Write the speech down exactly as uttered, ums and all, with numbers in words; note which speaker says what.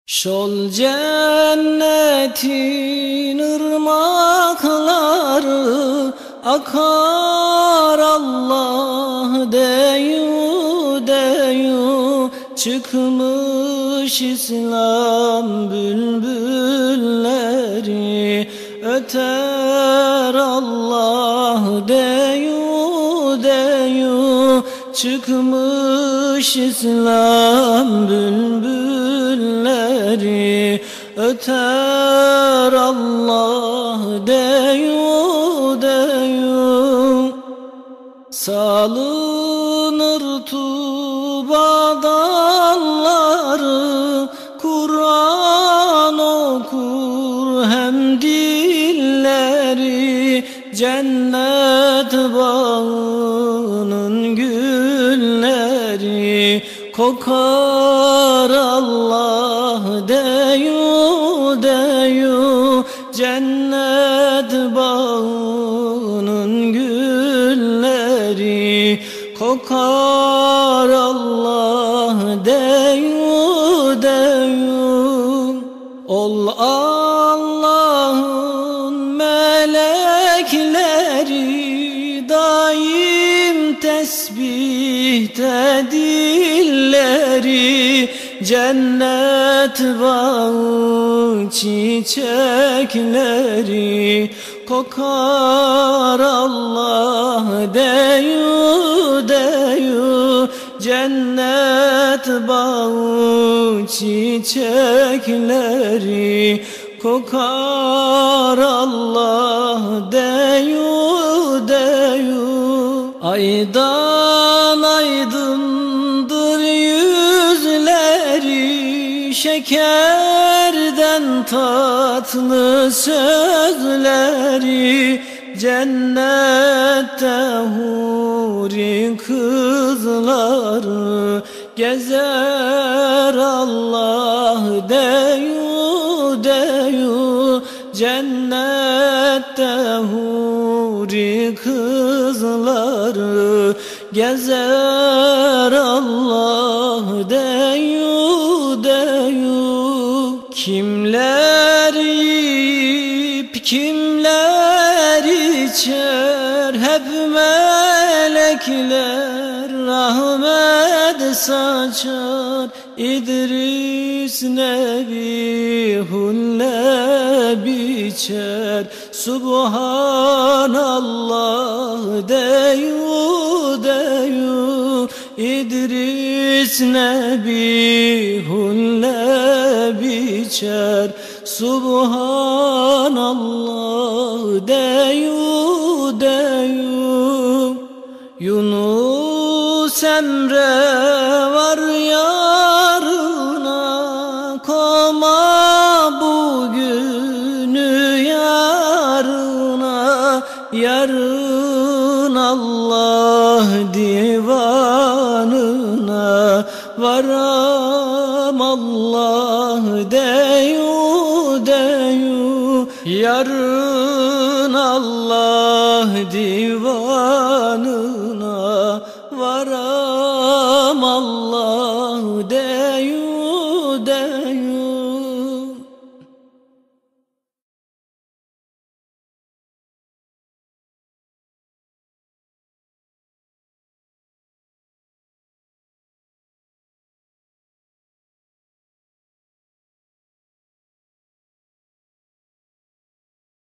Speaker 1: Şol cennetin ırmakları akar Allah deyu deyu. Çıkmış İslam bülbülleri öter Allah deyu deyu. Çıkmış İslam bülbülleri öter Allah deyu deyu. Salınır Tuba dalları, Kur'an okur hem dilleri. Cennet bağının gülleri kokar Allah deyu deyu. Cennet bağının gülleri kokar Allah deyu deyu. Ol Allah'ın melekleri daim tesbihte dilleri. Cennet bağı çiçekleri kokar Allah deyu deyu. Cennet bağı çiçekleri kokar Allah deyu deyu. Aydan aydındır yüzleri, şekerden tatlı sözleri. Cennette huri kızları gezer Allah deyu deyu. Cennette huri kızları gezer Allah deyu deyu. Kimler yiyip kimler içer, hep melekler rahmet saçar. İdris Nebi hulle biçer, Subhanallah deyu deyu. İdris Nebi hulle biçer, Subhanallah deyu deyu. Yunus Emre var yarına, koma bugünü yarına. Yarın Allah divanına varam Allah deyu deyu. Yarın Allah divanına